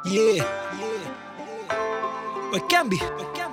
Yeah. It can be.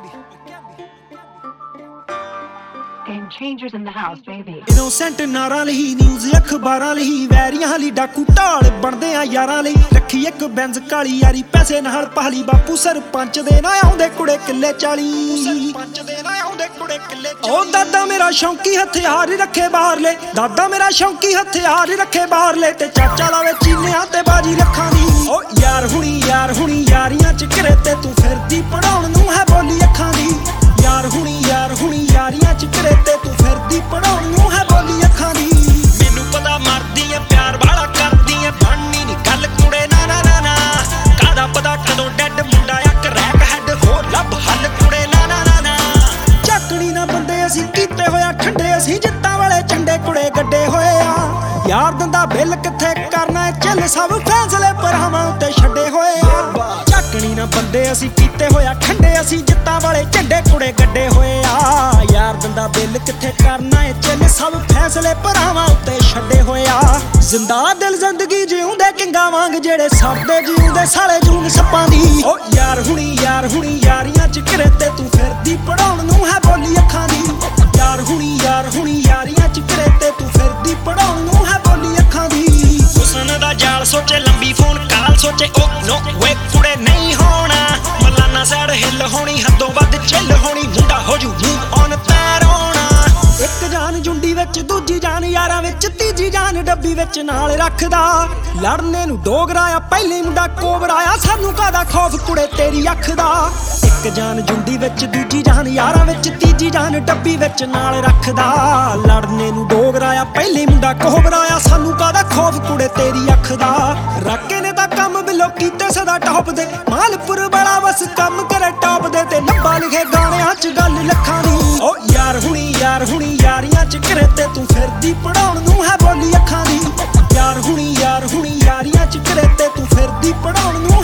Game changers in the house, baby. Innocent ਨਾਰਾਂ ਲਈ news ਅਖਬਾਰਾਂ ਲਈ ਵੈਰੀਆਂ ਲਈ ਡਾਕੂ ਢਾਲ ਬਣਦੇ ਆ ਯਾਰਾਂ ਲਈ ਰੱਖੀ ਇੱਕ ਬੈਂਜ਼ ਕਾਲੀ ਯਾਰੀ ਪੈਸੇ ਨਾਲ ਪਹਾਲੀ ਬਾਪੂ ਸਰਪੰਚ ਦੇ ਨਾ ਆਉਂਦੇ ਕੁੜੇ ਕਿੱਲੇ 40 ਸਰਪੰਚ ਦੇ ਨਾ ਆਉਂਦੇ ਕੁੜੇ ਕਿੱਲੇ 40 ਉਹ ਦਾਦਾ ਮੇਰਾ ਸ਼ੌਂਕੀ ਹਥਿਆਰ ਰੱਖੇ ਬਾਹਰਲੇ ਦਾਦਾ ਮੇਰਾ ਸ਼ੌਂਕੀ ਹਥਿਆਰ ਰੱਖੇ ਬਾਹਰਲੇ ਤੇ ਚਾਚਾ ਲਾਵੇ ਚੀਨਿਆਂ ਤੇ ਬਾਜੀ ਰੱਖਾਂ ਦੀ ਓ ਯਾਰ ਹੁਣੀ ਯਾਰੀਆਂ ਚ ਘਰੇ ਤੇ ਤੂੰ ਫਿਰਦੀ ਪੜਾਉਣ ਨੂੰ ਹੈ ਬੋਲੀ ਅੱਖਾਂ ਦੀ ਯਾਰ ਹੁਣੀ ਯਾਰੀਆਂ ਚ ਘਰੇ ਤੇ ਤੂੰ ਫਿਰਦੀ ਪੜਾਉਣ ਨੂੰ ਹੈ ਬੋਲੀ ਅੱਖਾਂ ਦੀ ਮੈਨੂੰ ਪਤਾ ਮਰਦੀ ਐ ਪਿਆਰ ਵਾਲਾ ਕਰਦੀ ਐ ਬਣਨੀ ਨੀ ਗੱਲ ਕੁੜੇ ਨਾ ਨਾ ਨਾ ਨਾ ਕਾਹਦਾ ਪਤਾ ਕਦੋਂ ਡੈਡ ਮੁੰਡਾ ਆ ਕਰੈਕ ਹੈਡ ਹੋ ਲੱਭ ਹੱਲ ਕੁੜੇ ਨਾ ਨਾ ਨਾ ਨਾ ਚੱਕਣੀ ਨਾ ਬੰਦੇ ਅਸੀਂ ਕੀਤੇ ਹੋਇਆ ਠੰਡੇ ਅਸੀਂ ਜਿੱਤਾਂ ਵਾਲੇ ਝੰਡੇ ਕੁੜੇ ਗੱਡੇ ਹੋਏ ਆ ਯਾਰ ਦੰਦਾ ਬਿੱਲ ਕਿੱਥੇ ਕਰਨਾ ਚੱਲ ਸਭ ਫੈਸਲੇ ਪਰਾਵਾਂ ਉੱਤੇ ਛੱਡੇ ਹੋਏ ਆ ਚੱਕਣੀ ਨਾ ਬੰਦੇ ਅਸੀਂ ਕੀਤੇ ਹੋਇਆ ਠੰਡੇ ਅਸੀਂ ਜਿੱਤਾਂ ਵਾਲੇ ਝੰਡੇ ਕੁੜੇ ਗੱਡੇ ਹੋਏ ਆ ਯਾਰ ਦੰਦਾ ਬਿੱਲ ਕਿੱਥੇ ਕਰਨਾ ਚੱਲ ਸਭ ਫੈਸਲੇ ਪਰਾਵਾਂ ਉੱਤੇ ਛੱਡੇ ਹੋਏ ਆ ਜ਼ਿੰਦਾ ਦਿਲ ਜ਼ਿੰਦਗੀ ਜਿਉਂਦੇ ਕਿੰਗਾ ਵਾਂਗ ਜਿਹੜੇ ਸਭਦੇ ਜਿਉਂਦੇ ਸਾਲੇ ਜੂਨ ਸੱਪਾਂ ਦੀ ਓ ਯਾਰ ਹੁਣੀ ਯਾਰੀਆਂ ਚ ਘਰੇ ਤੇ ਤੂੰ ਫਿਰਦੀ ਪੜਾਉਣ ਨੂੰ ਹੈ ਬੋਲੀ ਅੱਖਾਂ ਦੀ ਯਾਰ ਹੁਣੀ ਯਾਰੀਆਂ ਚ ਘਰੇ ਤੇ ਤੂੰ ਫਿਰਦੀ ਪੜਾਉਣ ਨੂੰ ਹੈ ਬੋਲੀ ਅੱਖਾਂ ਦੀ ਹੁਸਨ ਦਾ ਜਾਲ ਸੋਚੇ ਲੰਬੀ ਫੋਨ ਕਾਲ ਸੋਚੇ ਓ ਨੋ ਵੇ ਕੁੜੇ ਨਹੀਂ ਹੋਣਾ ਮਲਾਨਾ ਸਾਈਡ ਹਿੱਲ ਹੋਣੀ ਹੱਦੋਂ ਵੱਧ ਚਿੱਲ ਹੋਣੀ ਮੁੰਡਾ ਹੋ ਜੂ ਮੂਵ ਔਨ ਤੈਰੋਣਾ ਇੱਕ ਜਾਨ ਜੁੰਡੀ ਵਿੱਚ ਦੂਜੀ ਜਾਨ ਯਾਰਾਂ ਵਿੱਚ ਤੀਜੀ ਜਾਨ ਡੱਬੀ ਵਿੱਚ ਨਾਲ ਰੱਖਦਾ ਲੜਨੇ ਨੂੰ ਡੋਗਰਾਇਆ ਪਹਿਲੇ ਮੁੰਡਾ ਕੋਬਰਾਇਆ ਸਾਨੂੰ ਕਾਹਦਾ ਖੌਫ ਕੁੜੇ ਤੇਰੀ ਅੱਖ ਦਾ ਇੱਕ ਜਾਨ ਜੁੰਡੀ ਵਿੱਚ ਦੂਜੀ ਜਾਨ ਯਾਰਾਂ ਵਿੱਚ ਤੀਜੀ ਜਾਨ ਡੱਬੀ ਵਿੱਚ ਨਾਲ ਰੱਖਦਾ ਲੜਨੇ ਨੂੰ ਡੋਗਰਾਇਆ ਪਹਿਲੇ ਮੁੰਡਾ ਕੋਬਰਾਇਆ ਸਾਨੂੰ ਕਾਹਦਾ ਖੌਫ ਕੁੜੇ ਤੇਰੀ ਅੱਖ ਦਾ ਰਾਕੇ ਨੇ ਤਾਂ ਕੰਮ ਬਿਲੋ ਕੀਤੇ ਸਦਾ ਟੌਪ ਦੇ ਮਾਲਪੁਰ ਵਾਲਾ ਬਸ ਕੰਮ ਕਰੇ ਟੌਪ ਦੇ ਤੇ ਲੱਭਾ ਲਿਖੇ ਗਾਣਿਆਂ ਚ ਗੱਲ ਲੱਖਾਂ ਦੀ ਓ ਯਾਰ ਹੁਣੀ ਯਾਰੀਆਂ ਚ ਘਰੇ ਤੇ ਤੂੰ ਫਿਰਦੀ ਪੜਾਉਣ ਨੂੰ ਹੈ ਬੋਲੀ ਅੱਖਾਂ ਦੀ ਯਾਰ ਹੁਣੀ ਯਾਰੀਆਂ ਚ ਘਰੇ ਤੇ ਤੂੰ ਫਿਰਦੀ ਪੜਾਉਣ ਨੂੰ